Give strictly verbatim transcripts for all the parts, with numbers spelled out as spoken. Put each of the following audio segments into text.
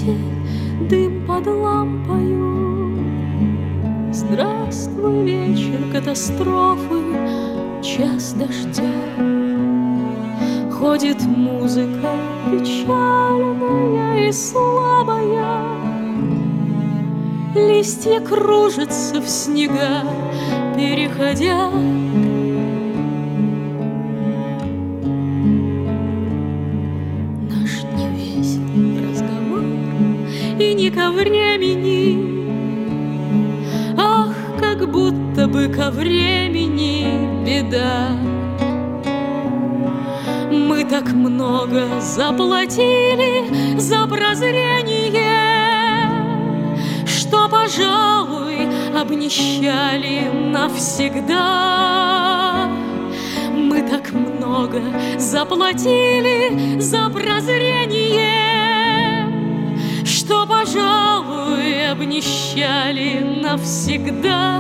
свете, дым под лампою. Здравствуй, вечер катастрофы, час дождя. Ходит музыка печальная и слабая, листья кружатся в снега, переходя. Наш невеселый разговор и не ко времени, ах, как будто бы ко времени беда. Мы так много заплатили за прозрение, что, пожалуй, обнищали навсегда. Мы так много заплатили за прозрение, что, пожалуй, обнищали навсегда.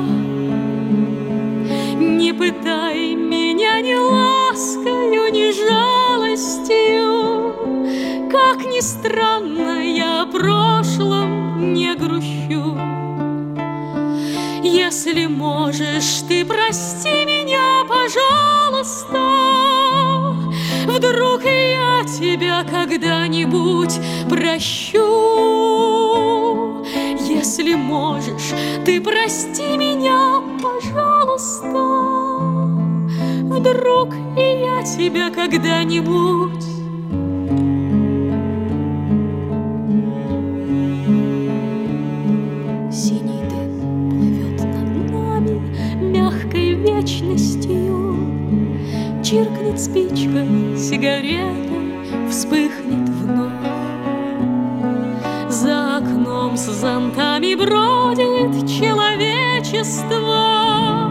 Не пытай меня ни ласкою, ни жалостью, как ни странно, я о прошлом не грущу. Если можешь, ты прости меня, пожалуйста, вдруг я тебя когда-нибудь прощу. Если можешь, ты прости меня, пожалуйста, вдруг и я тебя когда-нибудь. Синий дым плывет над нами мягкой вечностью. Чиркнет спичка, сигарета вспыхнет вновь. За окном с зонтами бродит человечество,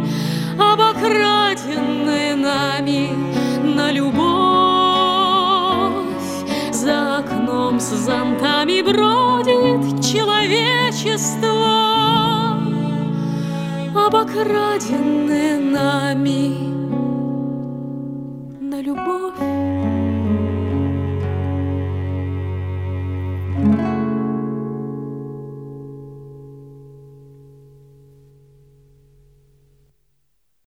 обокраденное нами на любовь. За окном с зонтами бродит человечество, обокраденное нами